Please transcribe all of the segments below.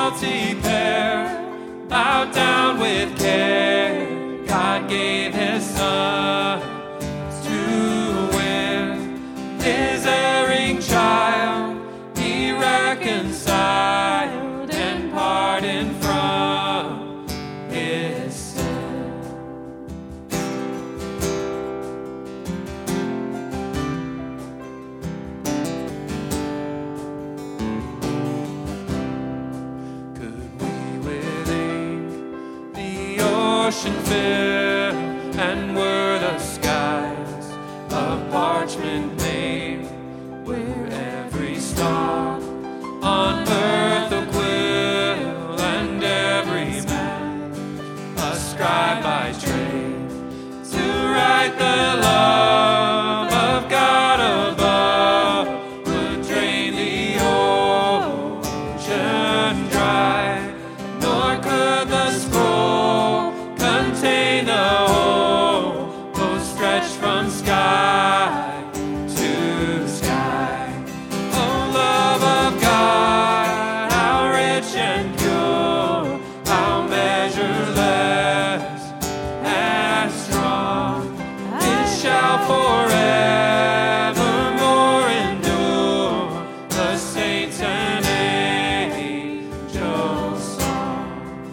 guilty pair bowed down with care. God gave His Son to win His erring child. He reconciled and pardoned from His sin. Could we with ink the ocean fill, and were the skies of parchment made, where every star on earth a quill, and every man a scribe by trade, to write the love of God above, would drain the ocean dry, nor could the scroll contain the whole, though stretched from sky to sky. Oh, love of God, how rich and pure, how measureless and strong, it shall forevermore endure, the saints and angels' song.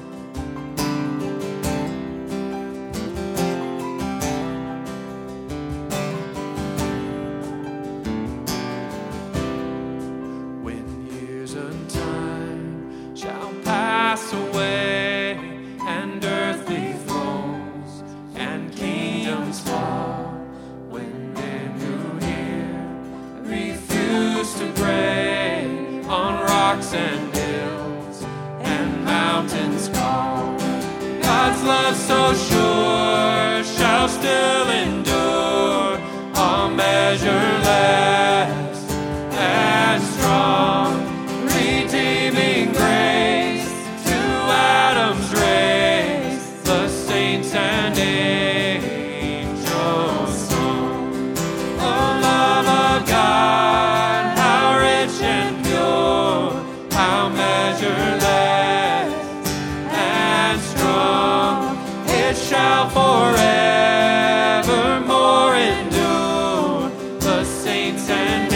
When years and time shall pass away, and earthly thrones and kingdoms fall, when men who hear refuse to pray on rocks and hills and mountains call, God's love so sure shall still endure, all measureless and strong, redeeming grace to Adam's race, the saints and angels' song. Oh, love of God, how rich and pure, how measureless and strong, it shall forevermore endure, the saints and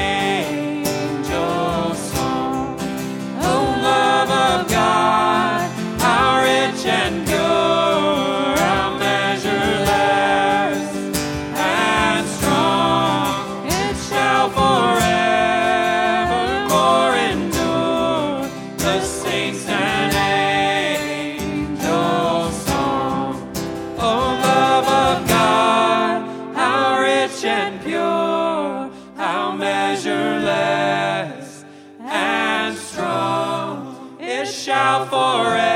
angels' song. Oh, love of God, how rich and pure, how measureless and strong, it shall forevermore endure, the saints and angels' song. Oh, love of God, how rich and pure, how measureless and strong, it shall forever